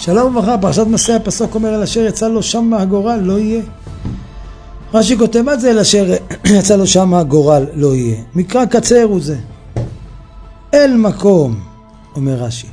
שלום וברכה, פרשת מסע הפסוק אומר, אל אשר יצא לו שם הגורל לא יהיה. רש"י כותב מה זה אל אשר יצא לו שם הגורל לא יהיה? מקרא קצר הוא זה. אל מקום, אומר רש"י,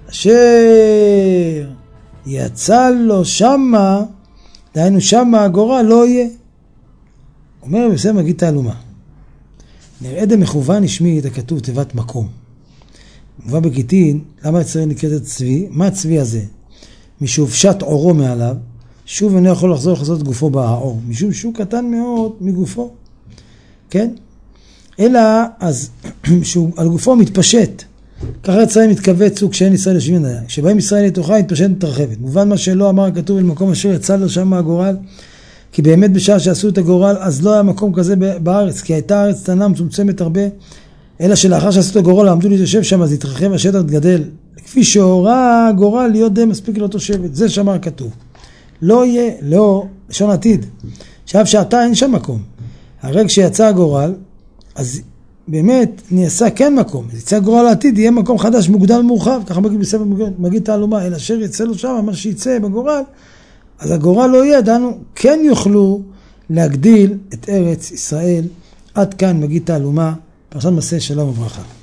אשר יצא לו שמה, דהיינו שמה הגורל לא יהיה. אומר בסדר מגיד תעלומה. נראה דמכוון השמיע את הכתוב תיבת מקום. מובא בגיטין, למה יצא נקראת את צבי? מה הצבי הזה? משהופשט עורו מעליו, שוב אינו יכול לחזור לחזות גופו בעור, משום שהוא קטן מאוד מגופו. כן? אלא אז שהוא על גופו מתפשט. ככה ישראל מתכווץ הוא כשאין ישראל יושבים עליה. כשבאים ישראל לתוכה מתפשט מתרחבת. מובן מה שלא אמר הכתוב אל מקום אשר יצא לו שם הגורל, כי באמת בשעה שעשו את הגורל אז לא היה מקום כזה בארץ, כי הייתה הארץ קטנה מצומצמת הרבה, אלא שלאחר שעשו את הגורל עמדו להתיישב שם אז התרחב השטח גדל, כפי שהורה הגורל להיות די מספיק לאותו שבט. זה שמר הכתוב. לא יהיה, לא, לשון עתיד. עכשיו שעתה אין שם מקום. הרגע שיצא הגורל, אז באמת נעשה כן מקום. יצא הגורל לעתיד, יהיה מקום חדש מוגדל מורחב. ככה מגיד תעלומה, אל אשר יצא לו שם, מה שיצא בגורל, אז הגורל לא יהיה, דנו, כן יוכלו להגדיל את ארץ ישראל. עד כאן מגיד תעלומה, פרשת מסע שלום וברכה.